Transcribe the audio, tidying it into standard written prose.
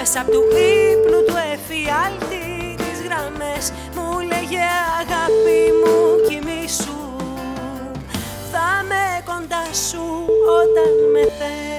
Μέσα απ' του ύπνου του εφιάλτη τις γραμμές μου λέγε αγάπη μου κοιμήσου, θα με κοντά σου όταν με θες.